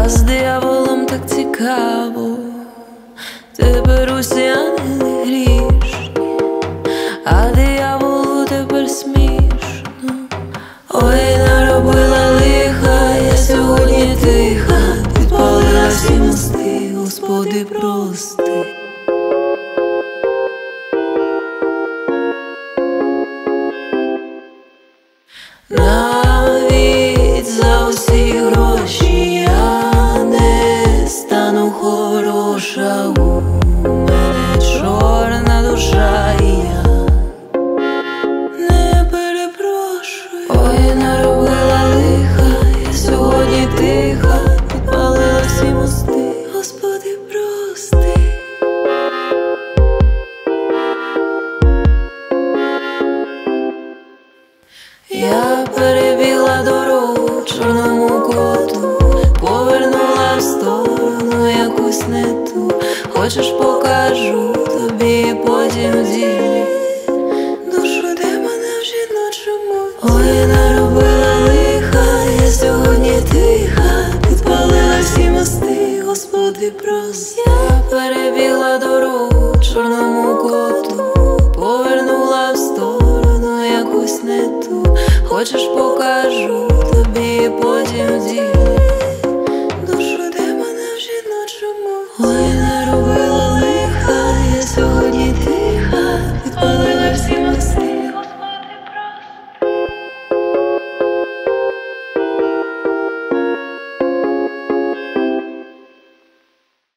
з дияволом так цікаво, тепер усі ангели грішні, а дияволу тепер смішно. Ой, наробила лиха, я сьогодні тиха, підпалила всі мости, Господи, прости. Навіть за усі гроші я не стану хороша, у мене чорна душа, і я не перепрошую. Ой, наробила лиха, я сьогодні тиха, підпалила всі мости, Господи, прости. Я перебігла дорогу чорному коту, повернула в сторону якусь не ту. Хочеш, покажу тобі потім в ділі душу демона в жіночому. Ой, наробила лиха, я сьогодні тиха, підпалила всі мости, Господи, прости. Я перебігла дорогу чорному коту, повернула в сторону якусь не ту. Хочеш, покажу тобі потім в ділі